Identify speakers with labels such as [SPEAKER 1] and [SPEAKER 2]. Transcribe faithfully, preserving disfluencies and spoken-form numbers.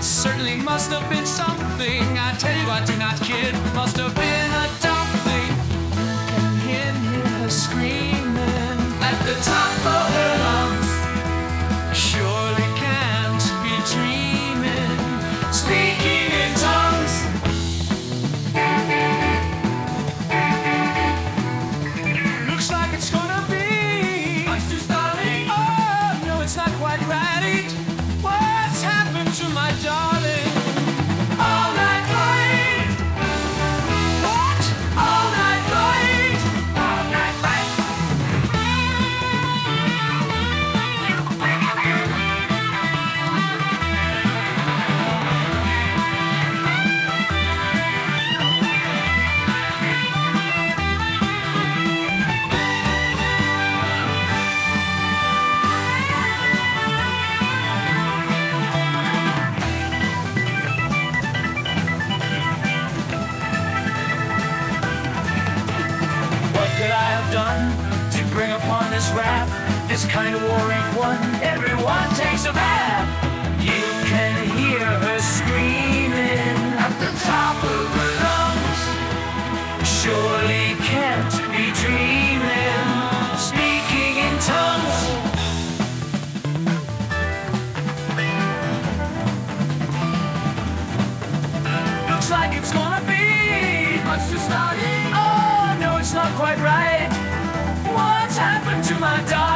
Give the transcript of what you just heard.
[SPEAKER 1] Certainly must have been something. I tell you, I do not kid. Must have been a dumpling. Can hear her screaming at the top of her lungs. Surely can't be dreaming. Speaking in tongues. Looks like it's gonna be much too startling. Oh no, it's not quite right. What's happened to my darling? All night light. What? All night light. All night light. What could I have done to bring upon this wrath? This kind of war ain't won. Everyone takes a bath. You can hear her screaming at the top of her lungs. Surely can't be dreaming. Speaking in tongues. Looks like it's gonna be much too starting. Oh no, it's not quite right. What's happened to my darling?